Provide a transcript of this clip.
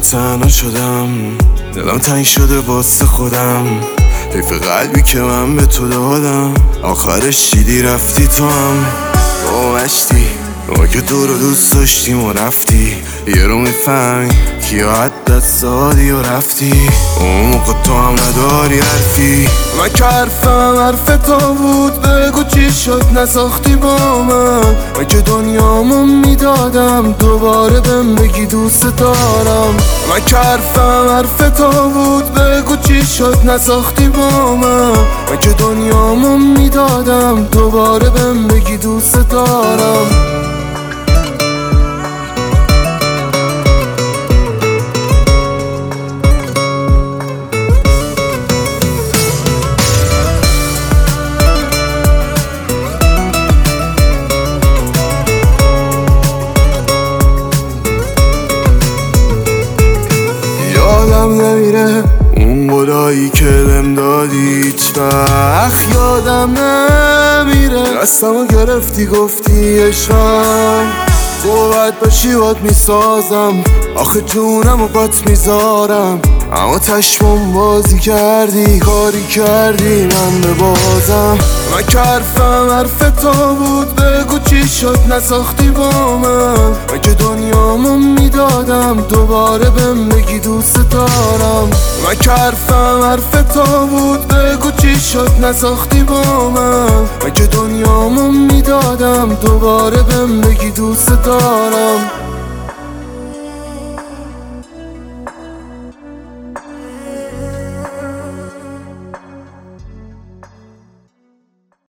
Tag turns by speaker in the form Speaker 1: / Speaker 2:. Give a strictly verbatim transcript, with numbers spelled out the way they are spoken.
Speaker 1: تنها شدم، دلم تنگ شده واسه خودم. حیف قلبی که من به تو دادم، آخرش دیدی رفتی تو هم با مشتی. ما که تو رو دوست داشتیم و رفتی، یه رو میفهمی کیا حد دست دادی و رفتی. اون موقع تو هم نداری حرفی، من که حرفم حرف تو بود. بگو چی شد نساختی با من، من که دنیامو میدادم دوباره بهم بگی دوست دارم. من که حرفم حرف تو بود. بگو چی شد نساختی با من، من که دنیامو میدادم دوباره بهم بگی دوست دارم. یادم نمیره اون قولایی که بهم دادی، هیچ وقت یادم نمیره. دستمو گرفتی گفتی عشقم، تو باید باشی بات میسازم. آخه جونمو بات میذارم، اما چشمم بازی کردی، کاری کردی من ببازم. من که حرفم حرف تو بود. بگو چی شد نساختی با من، من که دنیامو میدادم دوباره بهم بگی دوست دارم. من که حرفم حرف تو بود. بگو چی شد نساختی با من، من که دنیامو میدادم دوباره بهم بگی دوست دارم.